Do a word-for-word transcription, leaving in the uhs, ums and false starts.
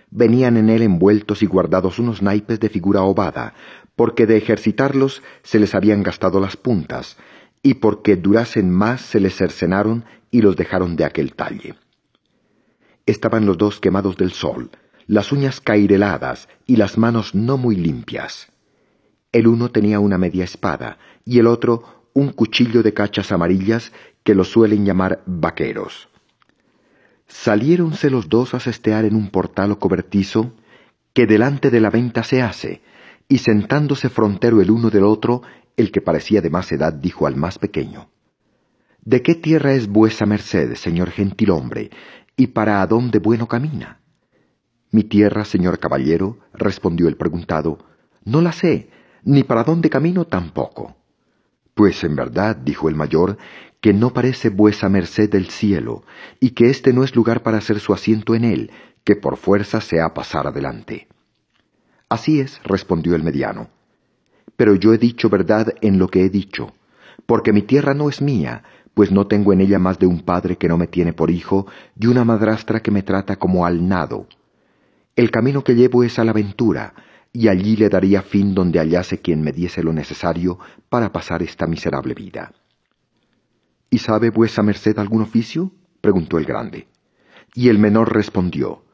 Venían en él envueltos y guardados unos naipes de figura ovada, porque de ejercitarlos se les habían gastado las puntas, y porque durasen más se les cercenaron y los dejaron de aquel talle. Estaban los dos quemados del sol, las uñas caireladas y las manos no muy limpias. El uno tenía una media espada, y el otro un cuchillo de cachas amarillas que lo suelen llamar vaqueros. Saliéronse los dos a sestear en un portal o cobertizo que delante de la venta se hace, y sentándose frontero el uno del otro, el que parecía de más edad dijo al más pequeño: ¿De qué tierra es vuesa merced, señor gentilhombre, y para adónde bueno camina? Mi tierra, señor caballero, respondió el preguntado, no la sé, ni para dónde camino tampoco. Pues en verdad, dijo el mayor, que no parece vuesa merced del cielo, y que este no es lugar para hacer su asiento en él, que por fuerza se ha pasar adelante. Así es, respondió el mediano. Pero yo he dicho verdad en lo que he dicho, porque mi tierra no es mía, pues no tengo en ella más de un padre que no me tiene por hijo, y una madrastra que me trata como al nado. El camino que llevo es a la aventura, y allí le daría fin donde hallase quien me diese lo necesario para pasar esta miserable vida. ¿Y sabe vuesa merced algún oficio?, preguntó el grande. Y el menor respondió: